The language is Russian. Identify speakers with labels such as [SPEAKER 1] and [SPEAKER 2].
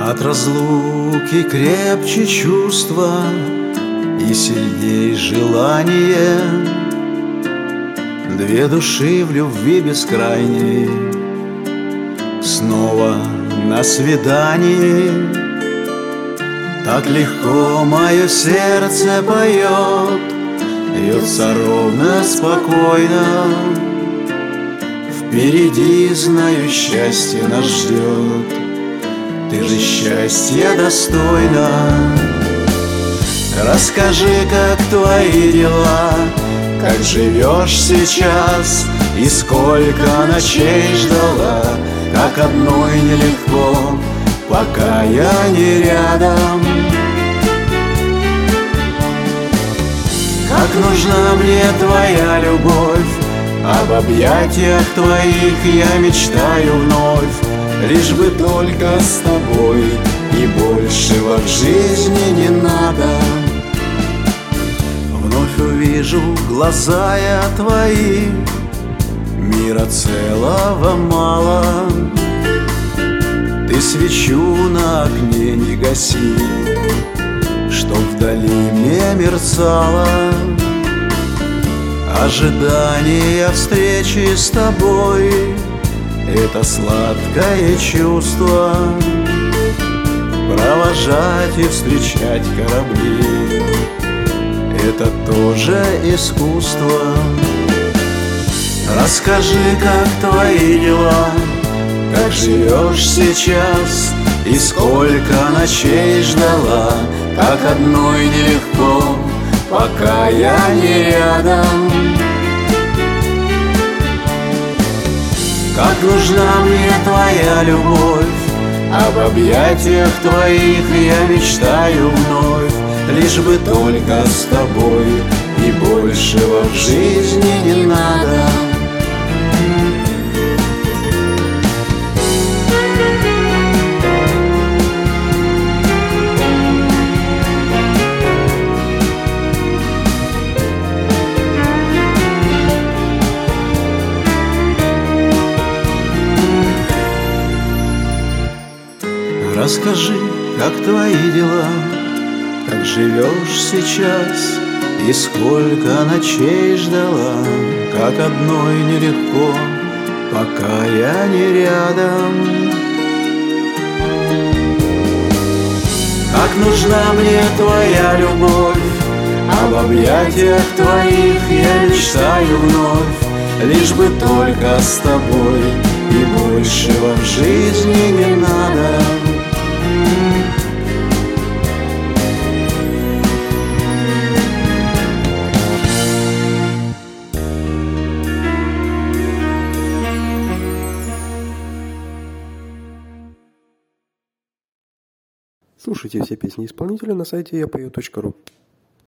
[SPEAKER 1] От разлуки крепче чувства и сильней желание. Две души в любви бескрайней снова на свидании. Так легко мое сердце поет, бьется ровно, спокойно. Впереди, знаю, счастье нас ждет, ты же счастья достойна. Расскажи, как твои дела, как живешь сейчас и сколько ночей ждала. Как одной нелегко, пока я не рядом. Как нужна мне твоя любовь, об объятиях твоих я мечтаю вновь. Лишь бы только с тобой, и большего в жизни не надо. Вновь увижу глаза я твои, мира целого мало. Ты свечу на окне не гаси, чтоб вдали мне мерцало. Ожидание встречи с тобой — это сладкое чувство. Провожать и встречать корабли — это тоже искусство. Расскажи, как твои дела, как живешь сейчас и сколько ночей ждала. Как одной нелегко, пока я не рядом. Как нужна мне твоя любовь, об объятиях твоих я мечтаю вновь. Лишь бы только с тобой, и большего в жизни не надо. Расскажи, как твои дела, как живешь сейчас и сколько ночей ждала. Как одной нелегко, пока я не рядом. Как нужна мне твоя любовь, об объятиях твоих я мечтаю вновь. Лишь бы только с тобой, и большего в жизни не надо.
[SPEAKER 2] Слушайте все песни исполнителя на сайте yapою.ru.